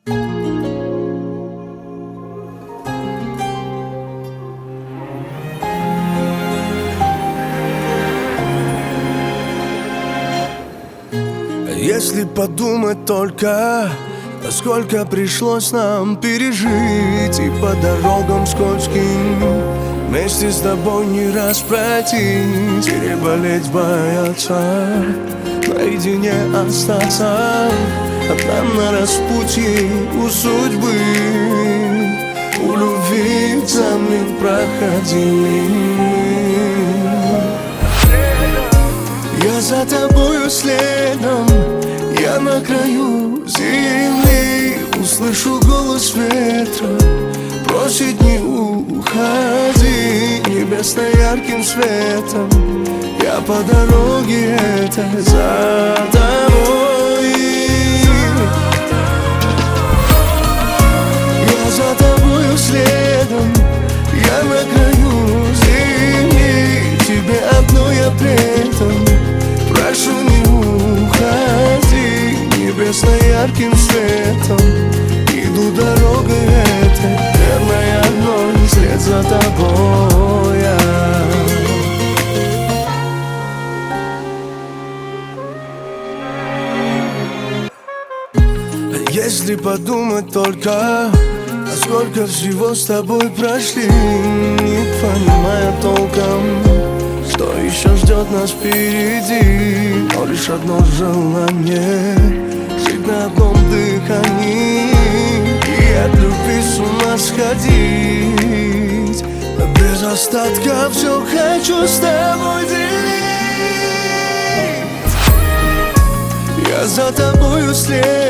Если подумать только, сколько пришлось нам пережить, и по дорогам скользким вместе с тобой не раз пройтись, переболеть, бояться, наедине остаться, а там на распутье у судьбы, у любви экзамен проходили. Я за тобою следом, я на краю земли, услышу голос ветра, просит не уходи, небесно-ярким светом. Я по дороге этой за тобой. Я за тобою следом, я на краю земли, тебе одно я предан. Прошу, не уходи, небесно-ярким светом. Иду дорогой этой, верной одной, вслед за тобой я. Если подумать только, сколько всего с тобой прошли, не понимая толком, что еще ждет нас впереди, но лишь одно желание — жить на одном дыхании и от любви с ума сходить. Без остатка все хочу с тобой делить. Я за тобою след,